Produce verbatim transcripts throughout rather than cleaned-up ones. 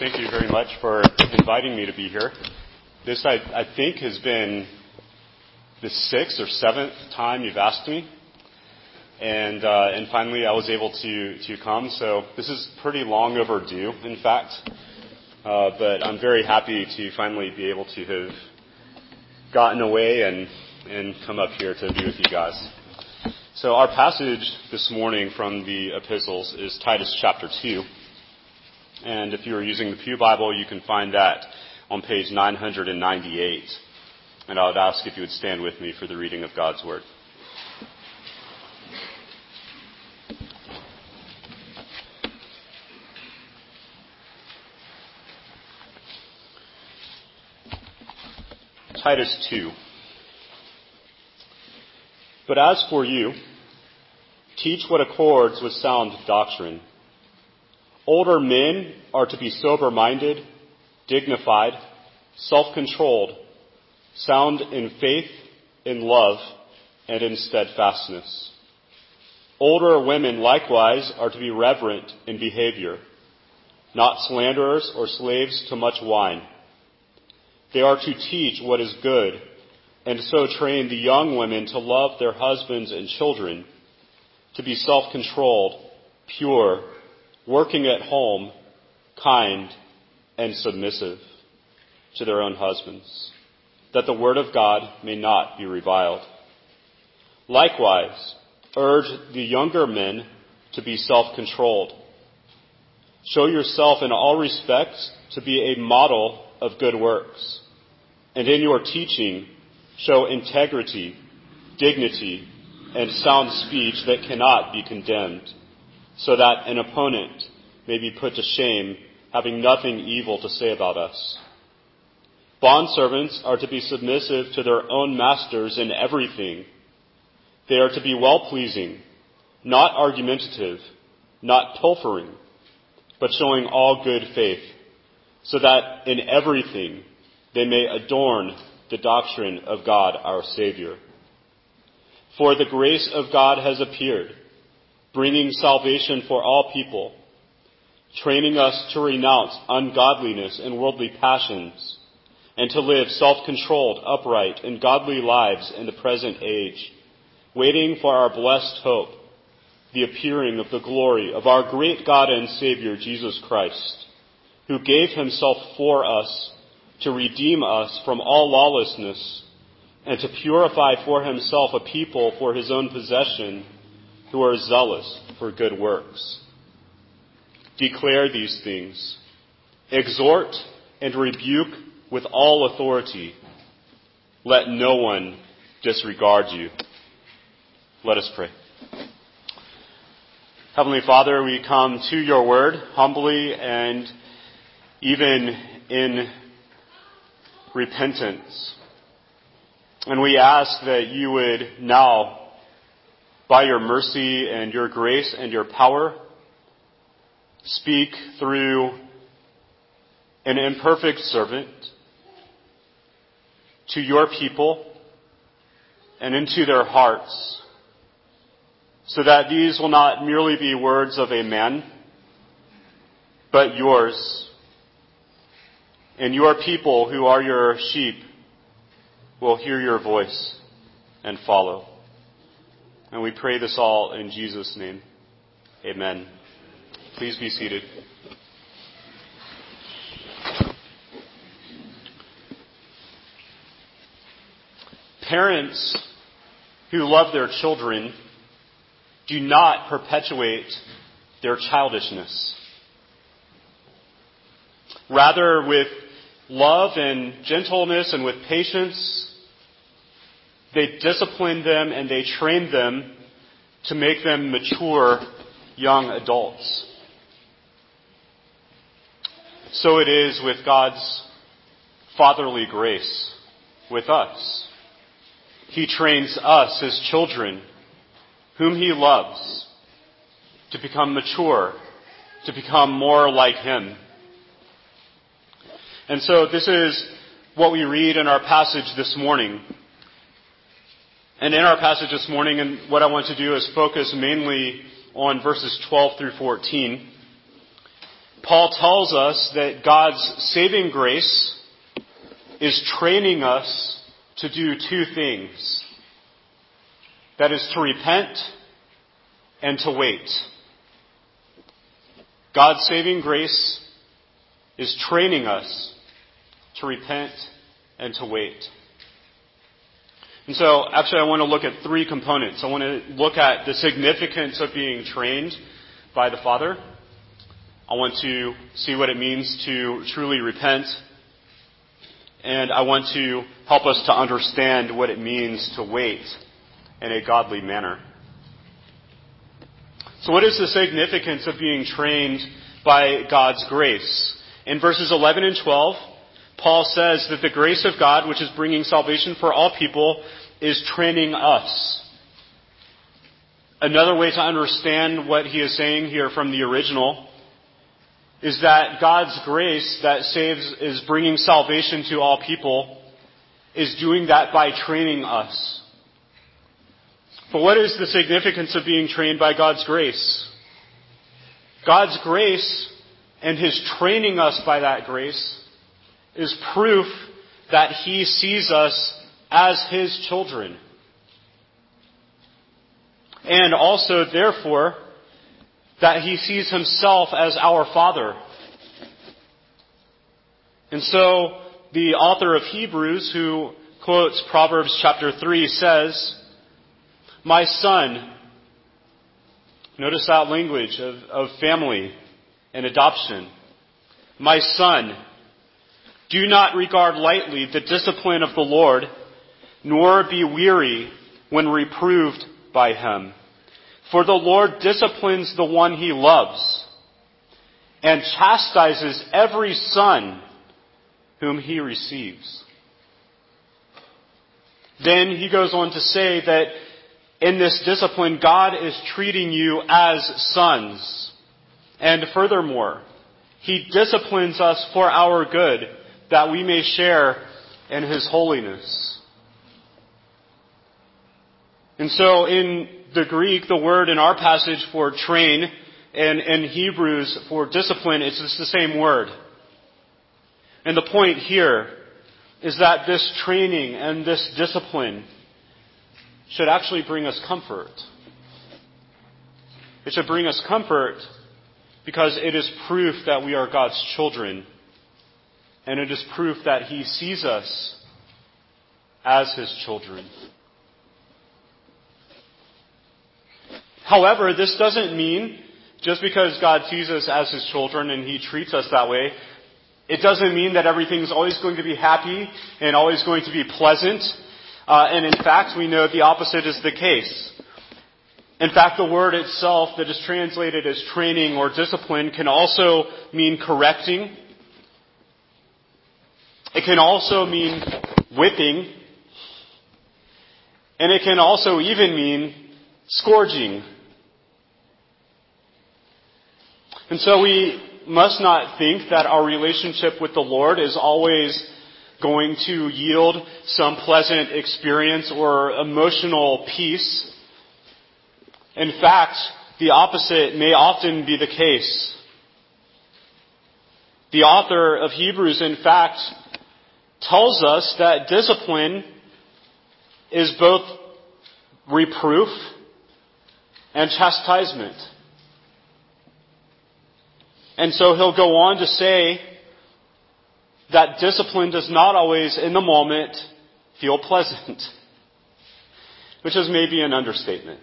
Thank you very much for inviting me to be here. This, I, I think, has been the sixth or seventh time you've asked me. And uh, and finally I was able to, to come. So this is pretty long overdue, in fact. Uh, but I'm very happy to finally be able to have gotten away and, and come up here to be with you guys. So our passage this morning from the epistles is Titus chapter two. And if you are using the Pew Bible, you can find that on page nine ninety-eight. And I would ask if you would stand with me for the reading of God's Word. Titus two. But as for you, teach what accords with sound doctrine. Older men are to be sober-minded, dignified, self-controlled, sound in faith, in love, and in steadfastness. Older women likewise are to be reverent in behavior, not slanderers or slaves to much wine. They are to teach what is good, and so train the young women to love their husbands and children, to be self-controlled, pure, working at home, kind, and submissive to their own husbands, that the word of God may not be reviled. Likewise, urge the younger men to be self-controlled. Show yourself in all respects to be a model of good works, and in your teaching show integrity, dignity, and sound speech that cannot be condemned, so that an opponent may be put to shame, having nothing evil to say about us. Bondservants are to be submissive to their own masters in everything. They are to be well-pleasing, not argumentative, not pilfering, but showing all good faith, so that in everything they may adorn the doctrine of God our Savior. For the grace of God has appeared, bringing salvation for all people, training us to renounce ungodliness and worldly passions, and to live self-controlled, upright, and godly lives in the present age, waiting for our blessed hope, the appearing of the glory of our great God and Savior, Jesus Christ, who gave himself for us to redeem us from all lawlessness and to purify for himself a people for his own possession, who are zealous for good works. Declare these things. Exhort and rebuke with all authority. Let no one disregard you. Let us pray. Heavenly Father, we come to your word humbly and even in repentance. And we ask that you would now, by your mercy and your grace and your power, speak through an imperfect servant to your people and into their hearts, so that these will not merely be words of a man, but yours. And your people, who are your sheep, will hear your voice and follow. And we pray this all in Jesus' name. Amen. Please be seated. Parents who love their children do not perpetuate their childishness. Rather, with love and gentleness and with patience, they discipline them and they train them to make them mature young adults. So it is with God's fatherly grace with us. He trains us, his children, whom he loves, to become mature, to become more like him. And so this is what we read in our passage this morning. And in our passage this morning, and what I want to do is focus mainly on verses twelve through fourteen. Paul tells us that God's saving grace is training us to do two things. That is to repent and to wait. God's saving grace is training us to repent and to wait. And so, actually, I want to look at three components. I want to look at the significance of being trained by the Father. I want to see what it means to truly repent. And I want to help us to understand what it means to wait in a godly manner. So what is the significance of being trained by God's grace? In verses eleven and twelve, Paul says that the grace of God, which is bringing salvation for all people, is training us. Another way to understand what he is saying here from the original is that God's grace that saves, is bringing salvation to all people, is doing that by training us. But what is the significance of being trained by God's grace? God's grace and His training us by that grace is proof that He sees us as His children. And also, therefore, that He sees Himself as our Father. And so, the author of Hebrews, who quotes Proverbs chapter three, says, "My son," notice that language of, of family and adoption. "My son, do not regard lightly the discipline of the Lord, nor be weary when reproved by Him. For the Lord disciplines the one He loves, and chastises every son whom He receives." Then he goes on to say that in this discipline, God is treating you as sons. And furthermore, He disciplines us for our good, that we may share in His holiness. And so in the Greek, the word in our passage for train, and in Hebrews for discipline, it's just the same word. And the point here is that this training and this discipline should actually bring us comfort. It should bring us comfort because it is proof that we are God's children. And it is proof that He sees us as His children. However, this doesn't mean, just because God sees us as His children and He treats us that way, it doesn't mean that everything's always going to be happy and always going to be pleasant. Uh, and in fact, we know the opposite is the case. In fact, the word itself that is translated as training or discipline can also mean correcting. It can also mean whipping. And it can also even mean scourging. And so we must not think that our relationship with the Lord is always going to yield some pleasant experience or emotional peace. In fact, the opposite may often be the case. The author of Hebrews, in fact, tells us that discipline is both reproof and chastisement. And so he'll go on to say that discipline does not always, in the moment, feel pleasant, which is maybe an understatement.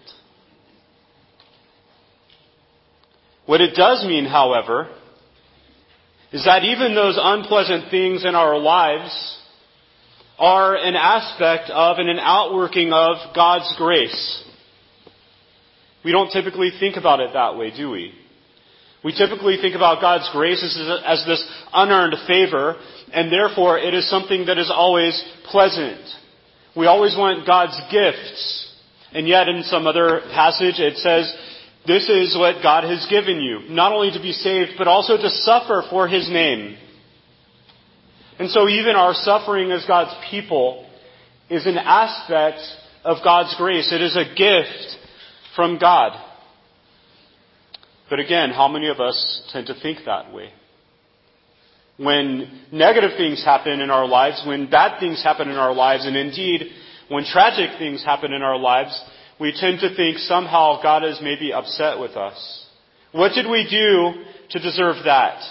What it does mean, however, is that even those unpleasant things in our lives are an aspect of and an outworking of God's grace. We don't typically think about it that way, do we? We typically think about God's grace as, as this unearned favor, and therefore it is something that is always pleasant. We always want God's gifts. And yet in some other passage it says, this is what God has given you, not only to be saved, but also to suffer for His name. And so even our suffering as God's people is an aspect of God's grace. It is a gift from God. But again, how many of us tend to think that way? When negative things happen in our lives, when bad things happen in our lives, and indeed, when tragic things happen in our lives, we tend to think somehow God is maybe upset with us. What did we do to deserve that?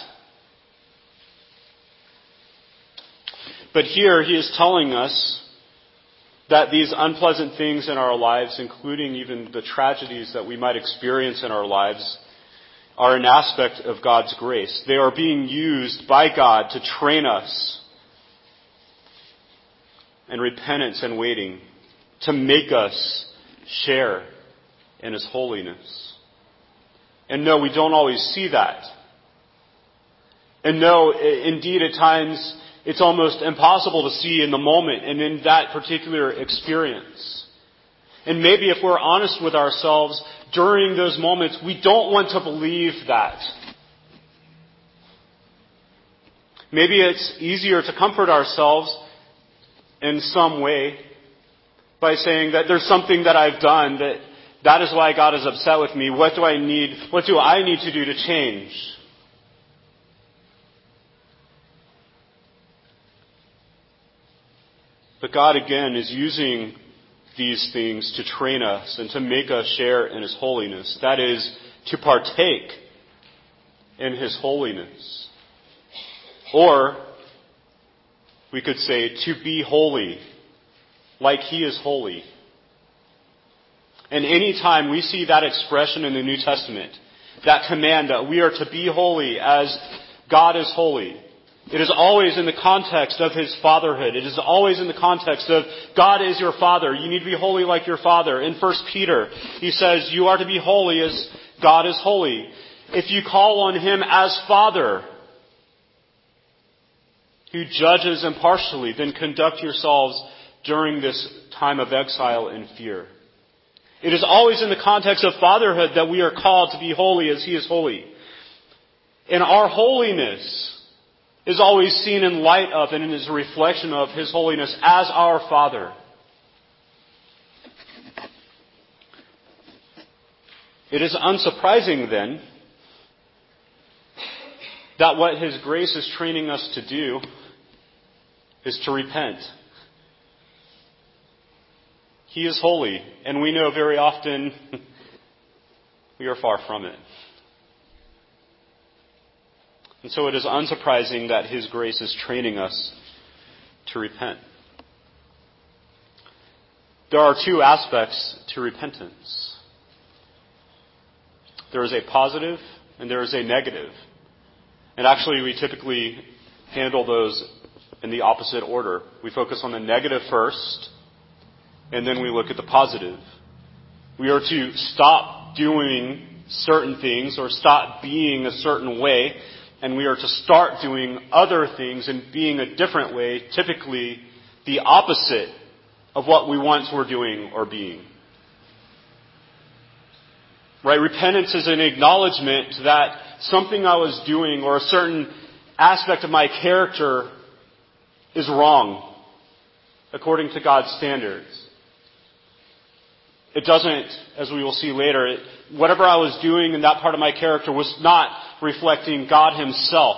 But here he is telling us that these unpleasant things in our lives, including even the tragedies that we might experience in our lives, are an aspect of God's grace. They are being used by God to train us in repentance and waiting, to make us share in His holiness. And no, we don't always see that. And no, indeed at times it's almost impossible to see in the moment and in that particular experience. And maybe if we're honest with ourselves, during those moments, we don't want to believe that. Maybe it's easier to comfort ourselves in some way by saying that there's something that I've done, that that is why God is upset with me. What do I need, what do I need to do to change? But God again is using these things to train us and to make us share in His holiness. That is, to partake in His holiness. Or, we could say, to be holy, like He is holy. And any time we see that expression in the New Testament, that command that we are to be holy as God is holy, it is always in the context of His fatherhood. It is always in the context of God is your Father. You need to be holy like your Father. In First Peter, he says, you are to be holy as God is holy. If you call on Him as Father, who judges impartially, then conduct yourselves during this time of exile in fear. It is always in the context of fatherhood that we are called to be holy as He is holy. And our holiness is always seen in light of and is a reflection of His holiness as our Father. It is unsurprising then that what His grace is training us to do is to repent. He is holy, and we know very often we are far from it. And so it is unsurprising that His grace is training us to repent. There are two aspects to repentance. There is a positive and there is a negative. And actually we typically handle those in the opposite order. We focus on the negative first, and then we look at the positive. We are to stop doing certain things or stop being a certain way, and we are to start doing other things and being a different way, typically the opposite of what we once were doing or being. Right? Repentance is an acknowledgement that something I was doing or a certain aspect of my character is wrong according to God's standards. It doesn't, as we will see later, it, whatever I was doing in that part of my character was not reflecting God Himself.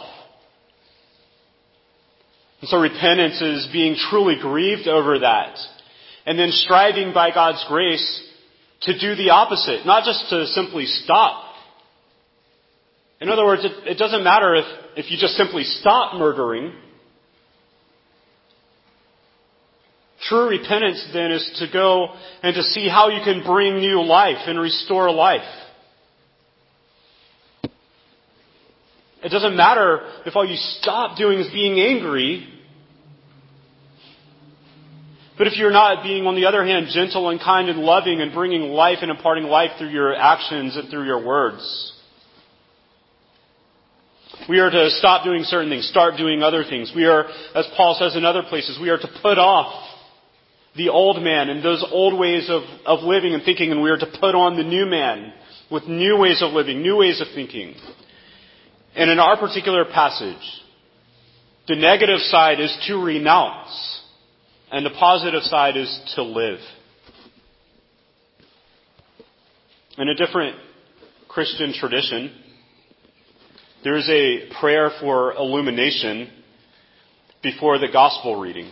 And so repentance is being truly grieved over that. And then striving by God's grace to do the opposite. Not just to simply stop. In other words, it, it doesn't matter if, if you just simply stop murdering. True repentance then is to go and to see how you can bring new life and restore life. It doesn't matter if all you stop doing is being angry. But if you're not being, on the other hand, gentle and kind and loving and bringing life and imparting life through your actions and through your words. We are to stop doing certain things, start doing other things. We are, as Paul says in other places, we are to put off the old man and those old ways of, of living and thinking, and we are to put on the new man with new ways of living, new ways of thinking. And in our particular passage, the negative side is to renounce, and the positive side is to live. In a different Christian tradition, there is a prayer for illumination before the gospel reading.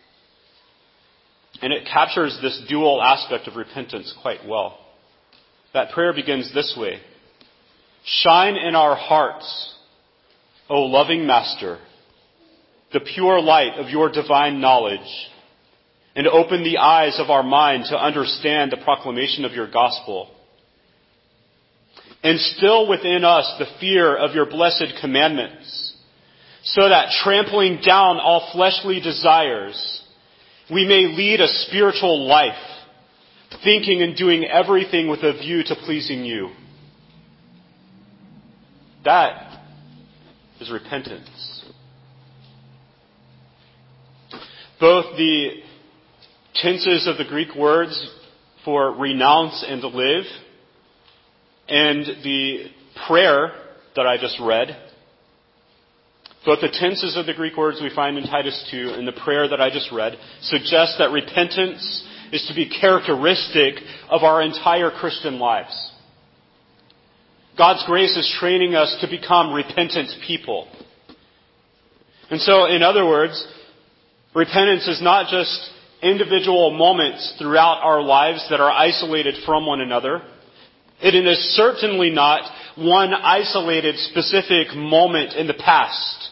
And it captures this dual aspect of repentance quite well. That prayer begins this way. Shine in our hearts, O loving Master, the pure light of your divine knowledge, and open the eyes of our mind to understand the proclamation of your gospel. Instill within us the fear of your blessed commandments, so that trampling down all fleshly desires, we may lead a spiritual life, thinking and doing everything with a view to pleasing you. That is repentance. Both the tenses of the Greek words for renounce and live and the prayer that I just read, both the tenses of the Greek words we find in Titus two and the prayer that I just read suggest that repentance is to be characteristic of our entire Christian lives. God's grace is training us to become repentant people. And so, in other words, repentance is not just individual moments throughout our lives that are isolated from one another. It is certainly not one isolated specific moment in the past.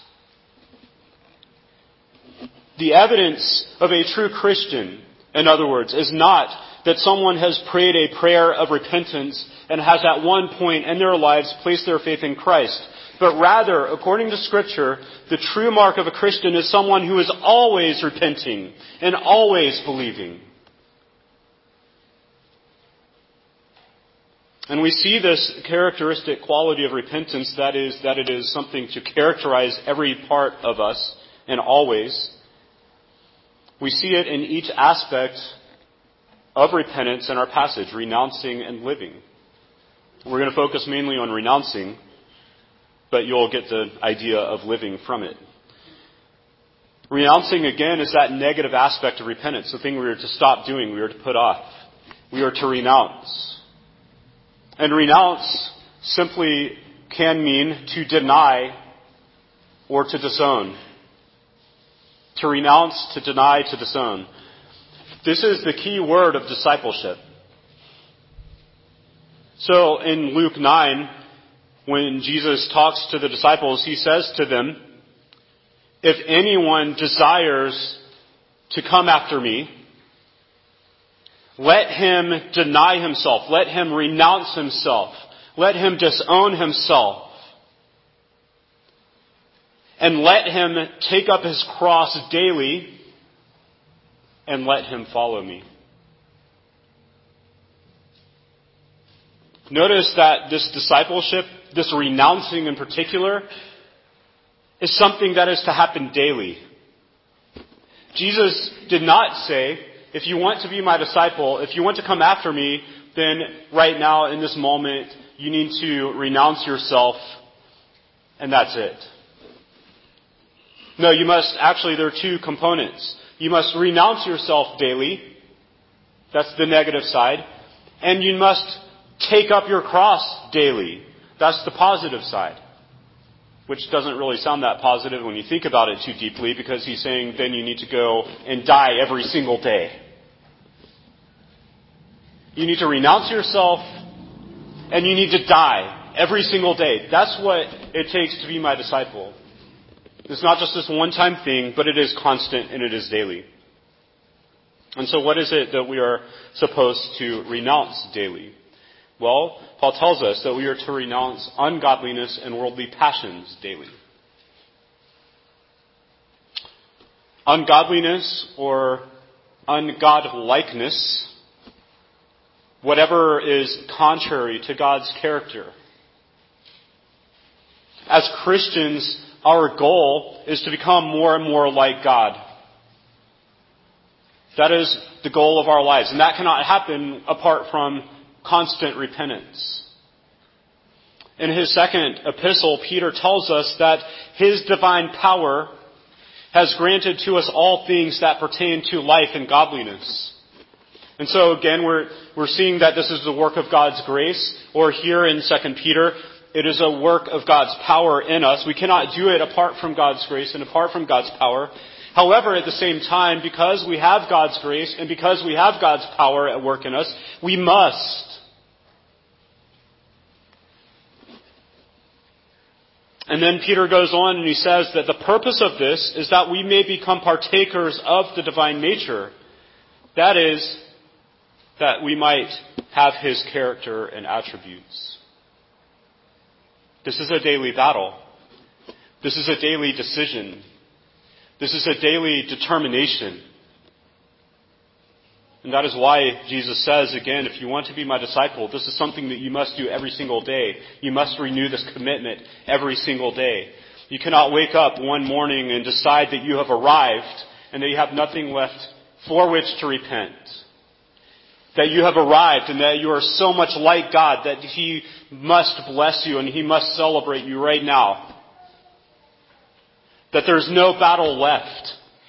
The evidence of a true Christian, in other words, is not that someone has prayed a prayer of repentance and has at one point in their lives placed their faith in Christ. But rather, according to Scripture, the true mark of a Christian is someone who is always repenting and always believing. And we see this characteristic quality of repentance, that is, that it is something to characterize every part of us and always. We see it in each aspect of repentance in our passage, renouncing and living. We're going to focus mainly on renouncing, but you'll get the idea of living from it. Renouncing, again, is that negative aspect of repentance, the thing we are to stop doing, we are to put off. We are to renounce. And renounce simply can mean to deny or to disown. To renounce, to deny, to disown. This is the key word of discipleship. So in Luke nine, when Jesus talks to the disciples, he says to them, if anyone desires to come after me, let him deny himself. Let him renounce himself. Let him disown himself. And let him take up his cross daily and let him follow me. Notice that this discipleship, this renouncing in particular, is something that is to happen daily. Jesus did not say, if you want to be my disciple, if you want to come after me, then right now in this moment you need to renounce yourself and that's it. No, you must, actually there are two components. You must renounce yourself daily. That's the negative side. And you must take up your cross daily. That's the positive side. Which doesn't really sound that positive when you think about it too deeply, because he's saying then you need to go and die every single day. You need to renounce yourself and you need to die every single day. That's what it takes to be my disciple. It's not just this one-time thing, but it is constant and it is daily. And so what is it that we are supposed to renounce daily? Well, Paul tells us that we are to renounce ungodliness and worldly passions daily. Ungodliness or ungodlikeness, whatever is contrary to God's character. As Christians, our goal is to become more and more like God. That is the goal of our lives. And that cannot happen apart from constant repentance. In his second epistle, Peter tells us that his divine power has granted to us all things that pertain to life and godliness. And so again, we're, we're seeing that this is the work of God's grace, or here in Second Peter, it is a work of God's power in us. We cannot do it apart from God's grace and apart from God's power. However, at the same time, because we have God's grace and because we have God's power at work in us, we must. And then Peter goes on and he says that the purpose of this is that we may become partakers of the divine nature. That is, that we might have His character and attributes. This is a daily battle. This is a daily decision. This is a daily determination. And that is why Jesus says, again, if you want to be my disciple, this is something that you must do every single day. You must renew this commitment every single day. You cannot wake up one morning and decide that you have arrived and that you have nothing left for which to repent. That you have arrived and that you are so much like God that He must bless you and He must celebrate you right now. That there's no battle left.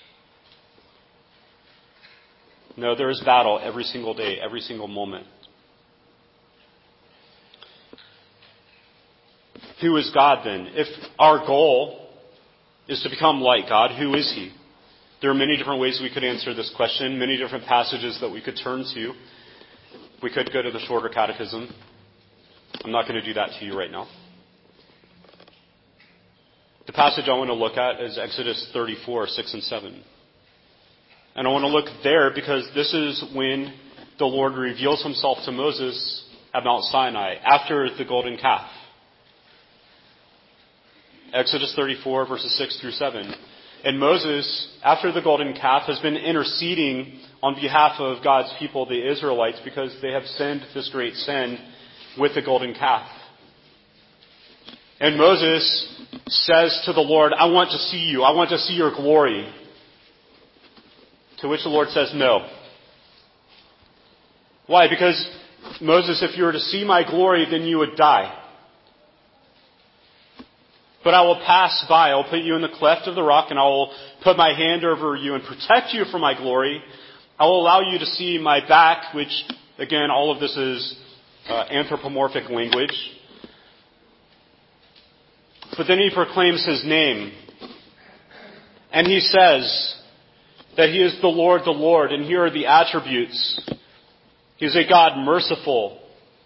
No, there is battle every single day, every single moment. Who is God then? If our goal is to become like God, who is He? There are many different ways we could answer this question, many different passages that we could turn to. We could go to the shorter catechism. I'm not going to do that to you right now. The passage I want to look at is Exodus thirty-four, six and seven. And I want to look there because this is when the Lord reveals Himself to Moses at Mount Sinai, after the golden calf. Exodus thirty-four, verses six through seven. And Moses, after the golden calf, has been interceding on behalf of God's people, the Israelites, because they have sinned this great sin with the golden calf. And Moses says to the Lord, I want to see you. I want to see your glory. To which the Lord says, no. Why? Because, Moses, if you were to see my glory, then you would die. But I will pass by. I will put you in the cleft of the rock, and I will put my hand over you and protect you from my glory. I will allow you to see my back, which, again, all of this is uh, anthropomorphic language. But then he proclaims His name. And he says that He is the Lord, the Lord. And here are the attributes. He is a God merciful,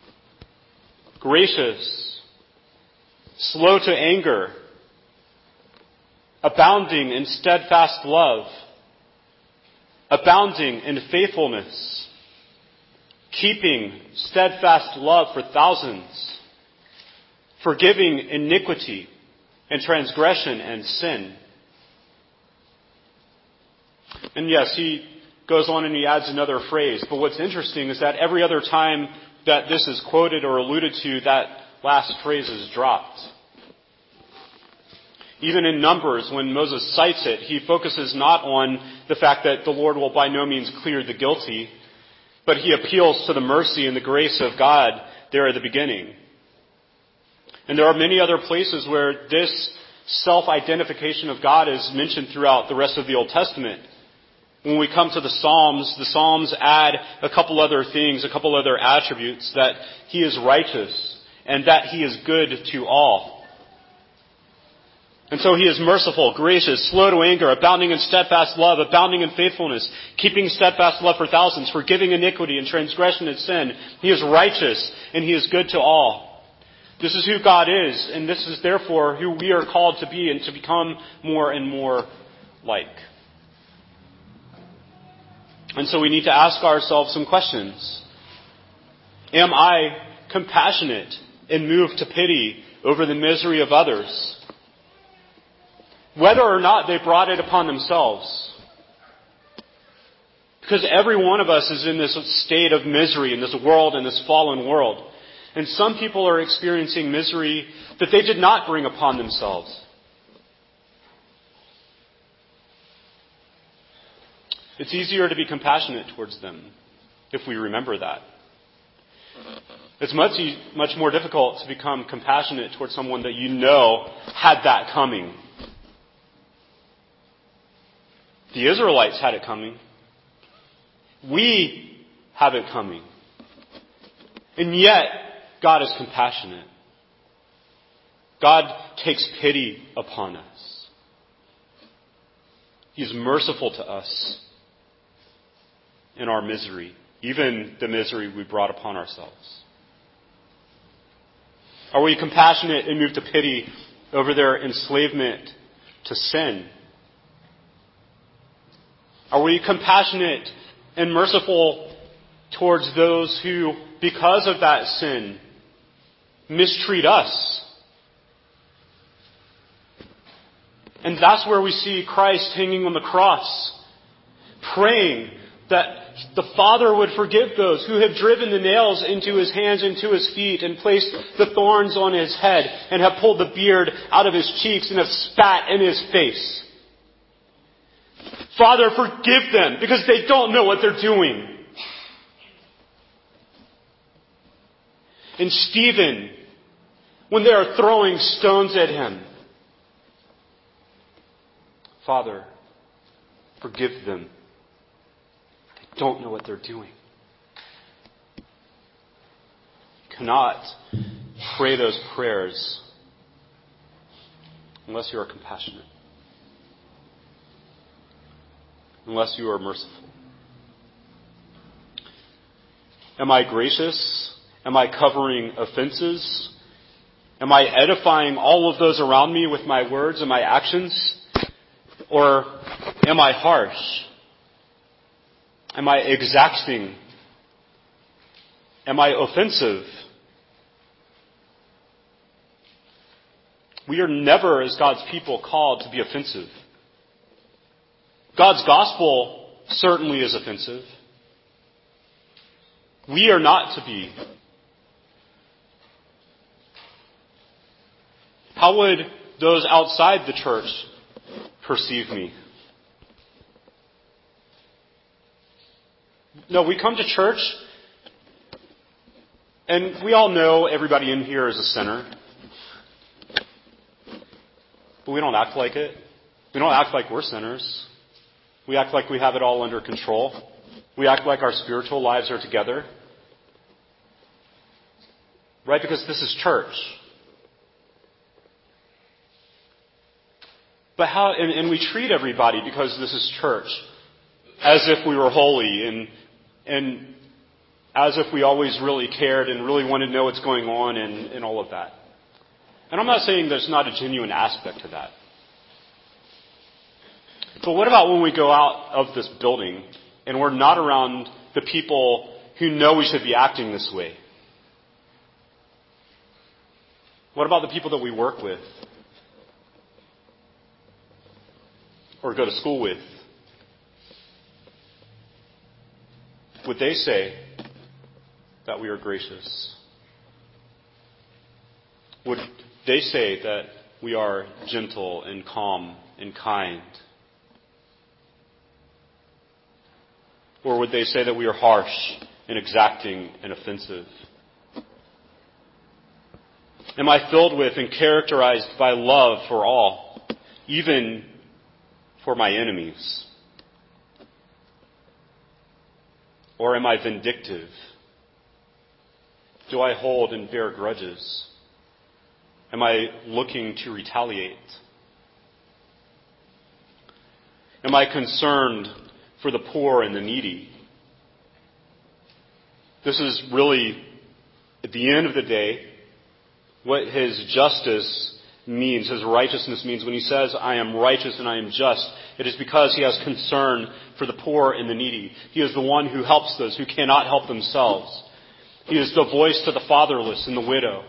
gracious, slow to anger, abounding in steadfast love, abounding in faithfulness, keeping steadfast love for thousands, forgiving iniquity and transgression and sin. And yes, he goes on and he adds another phrase. But what's interesting is that every other time that this is quoted or alluded to, that last phrase is dropped. Even in Numbers, when Moses cites it, he focuses not on the fact that the Lord will by no means clear the guilty, but he appeals to the mercy and the grace of God there at the beginning. And there are many other places where this self-identification of God is mentioned throughout the rest of the Old Testament. When we come to the Psalms, the Psalms add a couple other things, a couple other attributes, that He is righteous and that He is good to all. And so He is merciful, gracious, slow to anger, abounding in steadfast love, abounding in faithfulness, keeping steadfast love for thousands, forgiving iniquity and transgression and sin. He is righteous and He is good to all. This is who God is, and this is therefore who we are called to be and to become more and more like. And so we need to ask ourselves some questions. Am I compassionate and moved to pity over the misery of others, whether or not they brought it upon themselves? Because every one of us is in this state of misery in this world, in this fallen world. And some people are experiencing misery that they did not bring upon themselves. It's easier to be compassionate towards them if we remember that. It's much, much more difficult to become compassionate towards someone that you know had that coming. The Israelites had it coming. We have it coming. And yet, God is compassionate. God takes pity upon us. He is merciful to us in our misery, even the misery we brought upon ourselves. Are we compassionate and moved to pity over their enslavement to sin? Are we compassionate and merciful towards those who, because of that sin, mistreat us? And that's where we see Christ hanging on the cross, praying that the Father would forgive those who have driven the nails into his hands and to his feet and placed the thorns on his head and have pulled the beard out of his cheeks and have spat in his face. Father, forgive them because they don't know what they're doing. And Stephen, when they are throwing stones at him, Father, forgive them. They don't know what they're doing. You cannot pray those prayers unless you are compassionate, unless you are merciful. Am I gracious? Am I covering offenses? Am I edifying all of those around me with my words and my actions? Or am I harsh? Am I exacting? Am I offensive? We are never, as God's people, called to be offensive. God's gospel certainly is offensive. We are not to be. How would those outside the church perceive me? No, we come to church, and we all know everybody in here is a sinner. But we don't act like it. We don't act like we're sinners. We act like we have it all under control. We act like our spiritual lives are together. Right? Because this is church. But how, and, and we treat everybody, because this is church, as if we were holy and and as if we always really cared and really wanted to know what's going on and, and all of that. And I'm not saying there's not a genuine aspect to that. But what about when we go out of this building and we're not around the people who know we should be acting this way? What about the people that we work with? Or go to school with? Would they say that we are gracious? Would they say that we are gentle and calm and kind? Or would they say that we are harsh and exacting and offensive? Am I filled with and characterized by love for all, even for my enemies? Or am I vindictive? Do I hold and bear grudges? Am I looking to retaliate? Am I concerned for the poor and the needy? This is really, at the end of the day, what his justice means, his righteousness means. When he says, I am righteous and I am just, it is because he has concern for the poor and the needy. He is the one who helps those who cannot help themselves. He is the voice to the fatherless and the widow.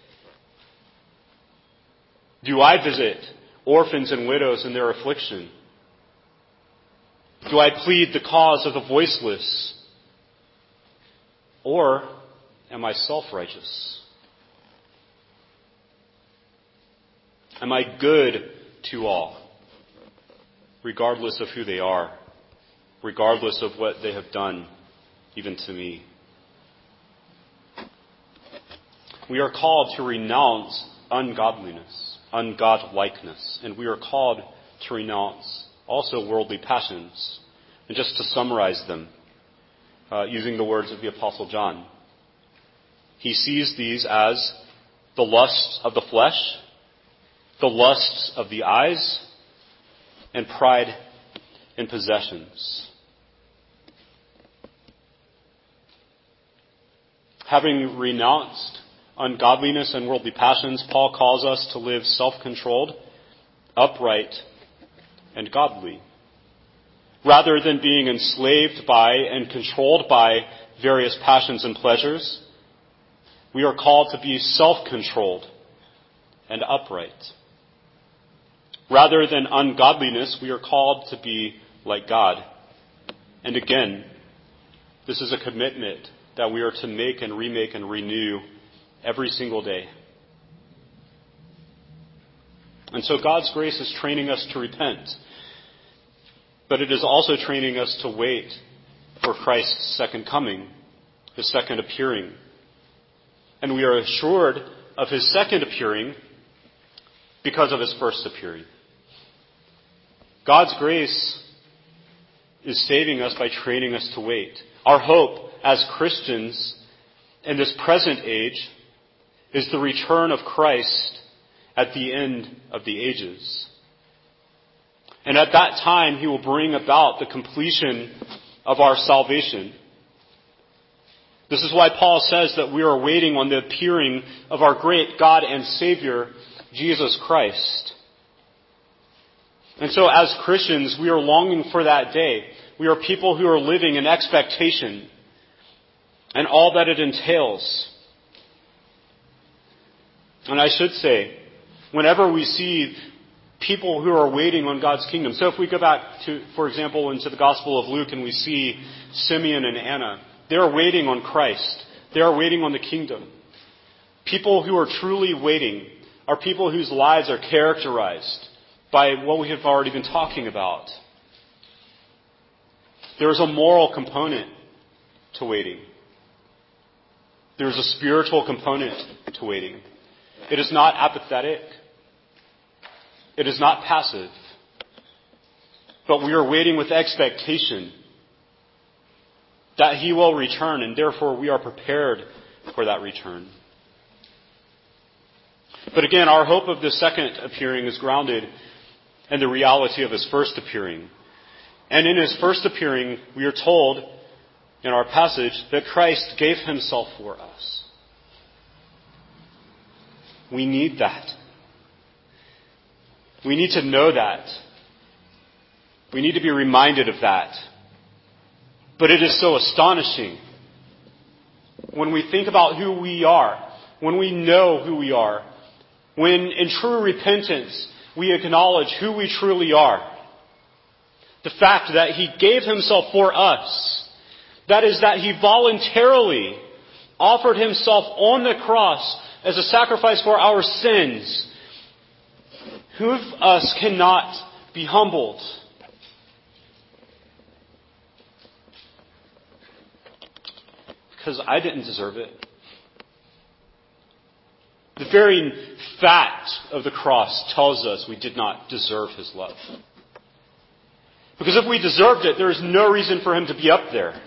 Do I visit orphans and widows in their affliction? Do I plead the cause of the voiceless? Or am I self-righteous? Am I good to all, regardless of who they are, regardless of what they have done, even to me? We are called to renounce ungodliness, ungodlikeness, and we are called to renounce also worldly passions. And just to summarize them, uh, using the words of the Apostle John. He sees these as the lusts of the flesh, the lusts of the eyes, and pride in possessions. Having renounced ungodliness and worldly passions, Paul calls us to live self-controlled, upright, and godly. Rather than being enslaved by and controlled by various passions and pleasures, we are called to be self-controlled and upright. Rather than ungodliness, we are called to be like God. And again, this is a commitment that we are to make and remake and renew every single day. And so God's grace is training us to repent, but it is also training us to wait for Christ's second coming, His second appearing. And we are assured of His second appearing because of His first appearing. God's grace is saving us by training us to wait. Our hope as Christians in this present age is the return of Christ at the end of the ages. And at that time, He will bring about the completion of our salvation. This is why Paul says that we are waiting on the appearing of our great God and Savior, Jesus Christ. And so as Christians, we are longing for that day. We are people who are living in expectation and all that it entails. And I should say, whenever we see people who are waiting on God's kingdom. So if we go back to, for example, into the Gospel of Luke and we see Simeon and Anna, they are waiting on Christ. They are waiting on the kingdom. People who are truly waiting are people whose lives are characterized by what we have already been talking about. There is a moral component to waiting. There is a spiritual component to waiting. It is not apathetic. It is not passive. But we are waiting with expectation that He will return, and therefore we are prepared for that return. But again, our hope of the second appearing is grounded in the reality of His first appearing. And in His first appearing, we are told in our passage that Christ gave Himself for us. We need that. We need to know that. We need to be reminded of that. But it is so astonishing when we think about who we are, when we know who we are, when in true repentance we acknowledge who we truly are. The fact that He gave Himself for us, that is that He voluntarily offered Himself on the cross as a sacrifice for our sins. Who of us cannot be humbled? Because I didn't deserve it. The very fact of the cross tells us we did not deserve His love. Because if we deserved it, there is no reason for Him to be up there.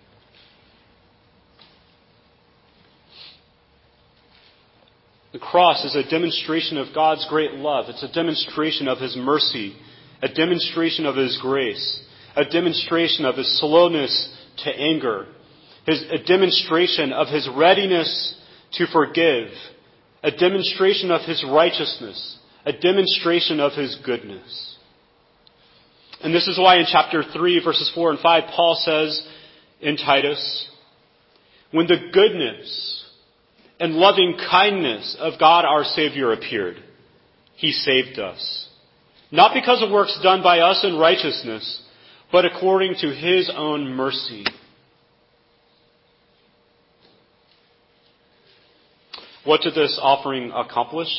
The cross is a demonstration of God's great love. It's a demonstration of His mercy, a demonstration of His grace, a demonstration of His slowness to anger, His, a demonstration of His readiness to forgive, a demonstration of His righteousness, a demonstration of His goodness. And this is why in chapter three, verses four and five, Paul says in Titus, when the goodness and loving kindness of God our Savior appeared, He saved us. Not because of works done by us in righteousness, but according to His own mercy. What did this offering accomplish?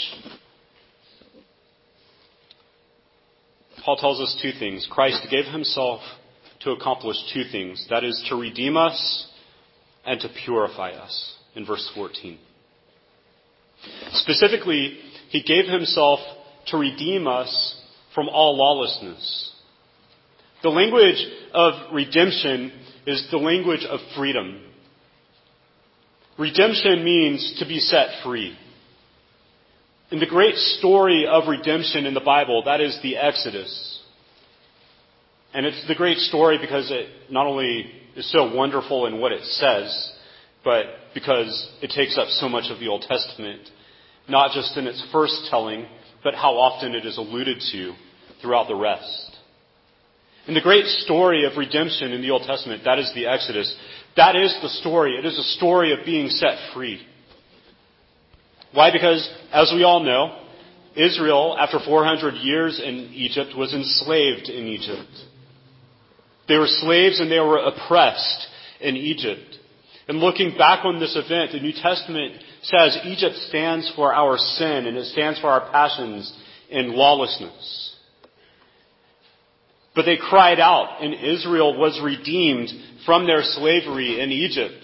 Paul tells us two things. Christ gave Himself to accomplish two things. That is, to redeem us and to purify us, in verse fourteen. Specifically, He gave Himself to redeem us from all lawlessness. The language of redemption is the language of freedom. Redemption means to be set free. In the great story of redemption in the Bible, that is the Exodus. And it's the great story because it not only is so wonderful in what it says, but because it takes up so much of the Old Testament, not just in its first telling, but how often it is alluded to throughout the rest. In the great story of redemption in the Old Testament, that is the Exodus. That is the story. It is a story of being set free. Why? Because, as we all know, Israel, after four hundred years in Egypt, was enslaved in Egypt. They were slaves and they were oppressed in Egypt. And looking back on this event, the New Testament says Egypt stands for our sin and it stands for our passions in lawlessness. But they cried out, and Israel was redeemed from their slavery in Egypt.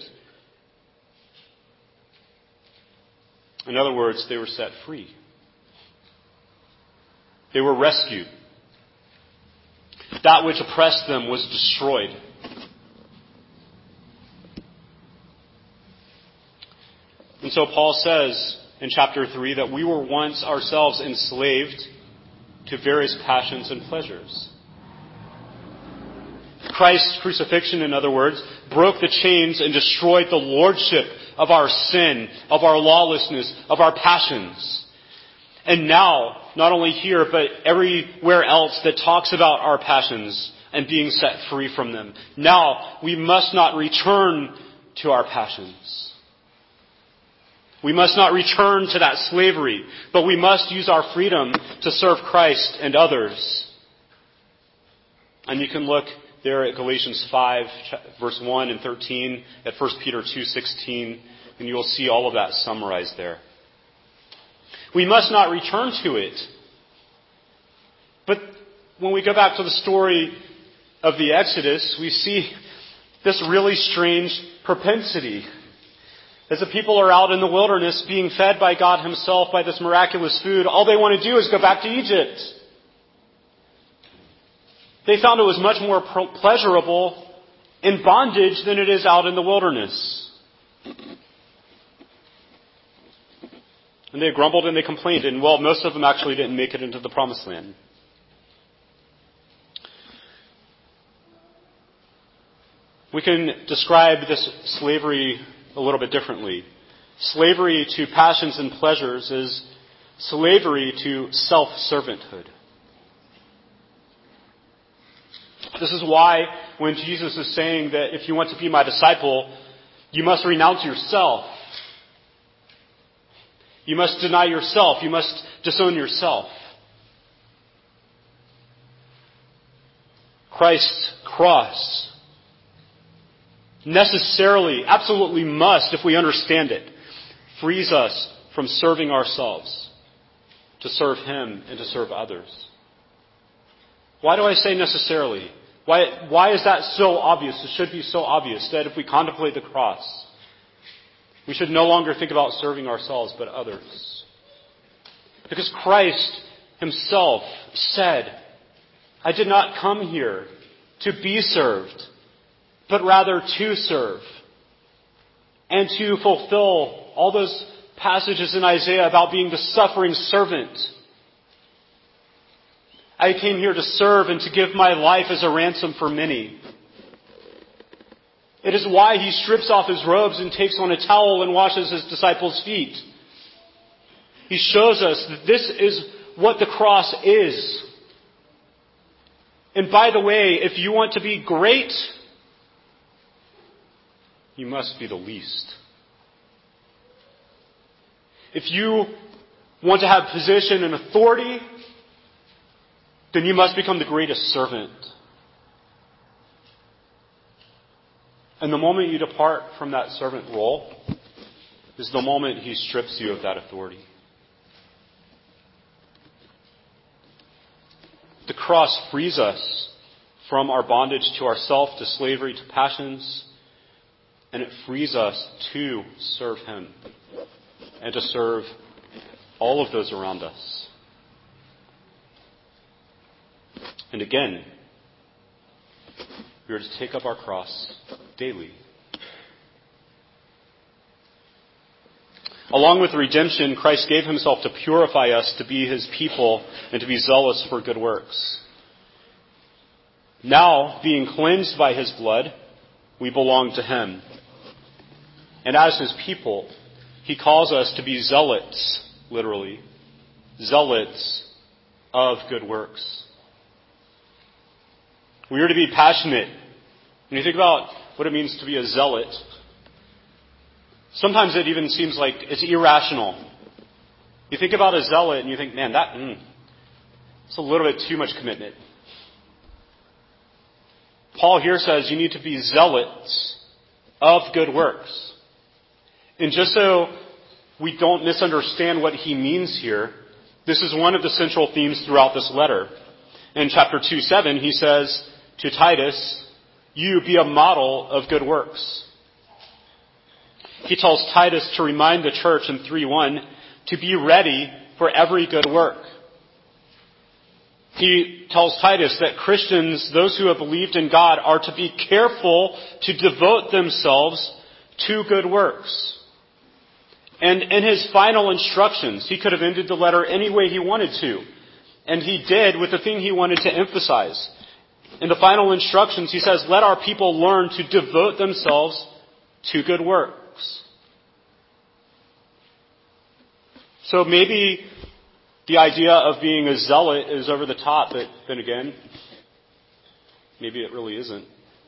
In other words, they were set free. They were rescued. That which oppressed them was destroyed. And so Paul says in chapter three that we were once ourselves enslaved to various passions and pleasures. Christ's crucifixion, in other words, broke the chains and destroyed the lordship of our sin, of our lawlessness, of our passions. And now, not only here, but everywhere else that talks about our passions and being set free from them, now we must not return to our passions. We must not return to that slavery, but we must use our freedom to serve Christ and others. And you can look there at Galatians five, verse one and thirteen, at First Peter two, sixteen, and you will see all of that summarized there. We must not return to it. But when we go back to the story of the Exodus, we see this really strange propensity. As the people are out in the wilderness being fed by God Himself by this miraculous food, all they want to do is go back to Egypt. They found it was much more pleasurable in bondage than it is out in the wilderness. And they grumbled and they complained. And well, most of them actually didn't make it into the promised land. We can describe this slavery a little bit differently. Slavery to passions and pleasures is slavery to self-servanthood. This is why when Jesus is saying that if you want to be my disciple, you must renounce yourself. You must deny yourself. You must disown yourself. Christ's cross necessarily, absolutely must, if we understand it, frees us from serving ourselves to serve Him and to serve others. Why do I say necessarily? Why, why is that so obvious? It should be so obvious that if we contemplate the cross, we should no longer think about serving ourselves but others. Because Christ Himself said, I did not come here to be served, but rather to serve and to fulfill all those passages in Isaiah about being the suffering servant. I came here to serve and to give my life as a ransom for many. It is why He strips off His robes and takes on a towel and washes His disciples' feet. He shows us that this is what the cross is. And by the way, if you want to be great, you must be the least. If you want to have position and authority, then you must become the greatest servant. And the moment you depart from that servant role is the moment He strips you of that authority. The cross frees us from our bondage to ourself, to slavery, to passions, and it frees us to serve Him and to serve all of those around us. And again, We are to take up our cross daily. Along with redemption, Christ gave himself to purify us, to be his people, and to be zealous for good works. Now, being cleansed by his blood, we belong to him. And as his people, he calls us to be zealots, literally, zealots of good works. We are to be passionate. When you think about what it means to be a zealot, sometimes it even seems like it's irrational. You think about a zealot and you think, man, that, mm, it's a little bit too much commitment. Paul here says you need to be zealots of good works. And just so we don't misunderstand what he means here, this is one of the central themes throughout this letter. In chapter two seven, he says to Titus, you be a model of good works. He tells Titus to remind the church in three one to be ready for every good work. He tells Titus that Christians, those who have believed in God, are to be careful to devote themselves to good works. And in his final instructions, he could have ended the letter any way he wanted to. And he did with the thing he wanted to emphasize. In the final instructions, he says, let our people learn to devote themselves to good works. So maybe the idea of being a zealot is over the top, but then again, maybe it really isn't.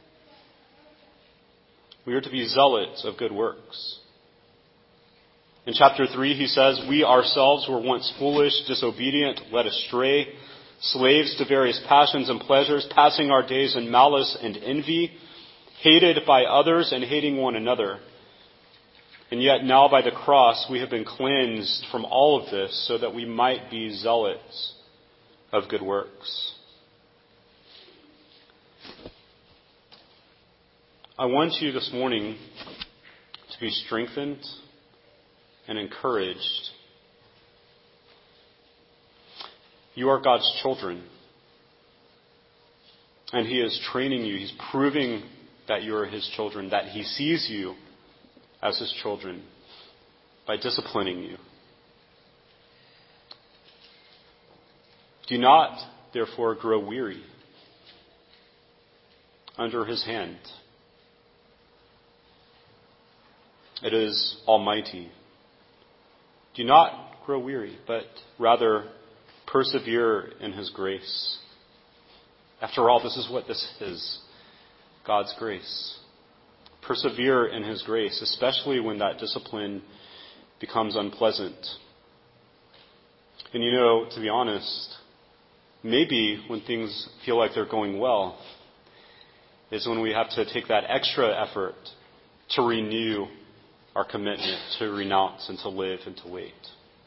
We are to be zealots of good works. In chapter three, he says, we ourselves were once foolish, disobedient, led astray, slaves to various passions and pleasures, passing our days in malice and envy, hated by others and hating one another. And yet now by the cross we have been cleansed from all of this so that we might be zealots of good works. I want you this morning to be strengthened and encouraged. You are God's children. And he is training you. He's proving that you are his children, that he sees you as his children by disciplining you. Do not, therefore, grow weary under his hand. It is almighty. Do not grow weary, but rather persevere in his grace. After all, this is what this is, God's grace. Persevere in his grace, especially when that discipline becomes unpleasant. And you know, to be honest, maybe when things feel like they're going well, is when we have to take that extra effort to renew our commitment to renounce and to live and to wait.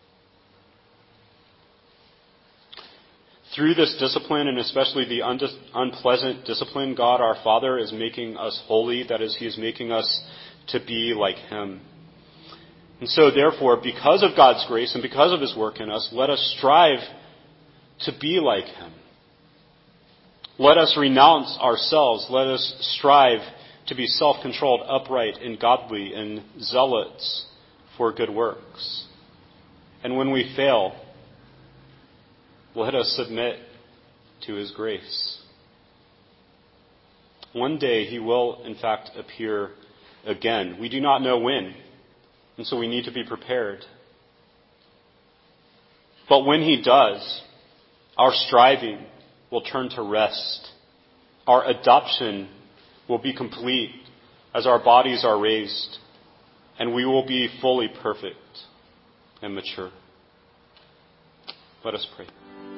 Through this discipline, and especially the undis- unpleasant discipline, God our Father is making us holy. That is, he is making us to be like him. And so therefore, because of God's grace and because of his work in us, let us strive to be like him. Let us renounce ourselves. Let us strive to be self-controlled, upright, and godly, and zealots for good works. And when we fail, let us submit to his grace. One day he will, in fact, appear again. We do not know when, and so we need to be prepared. But when he does, our striving will turn to rest. Our adoption will be complete as our bodies are raised, and we will be fully perfect and mature. Let us pray.